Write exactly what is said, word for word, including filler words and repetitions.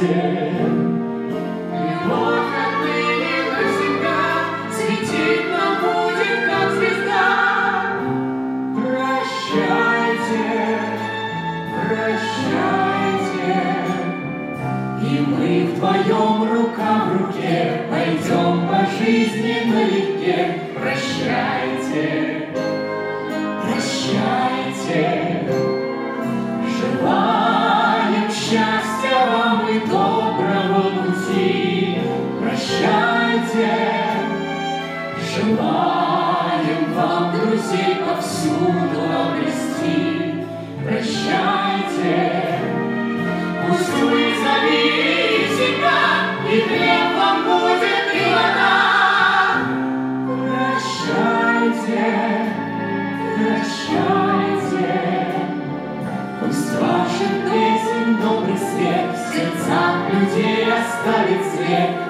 Любовь отныне навсегда светить нам будет, как звезда. Прощайте, прощайте, и мы вдвоем рука в руке пойдем по жизни налегке. Прощайте, прощайте, желаем счастья вам и доброго пути. Прощайте, желаем вам друзей повсюду обрести. Прощайте, пусть вы зависите, и хлеб вам будет и вода. Прощайте, прощайте, пусть ваших песен добрый свет в сердцах людей оставит след.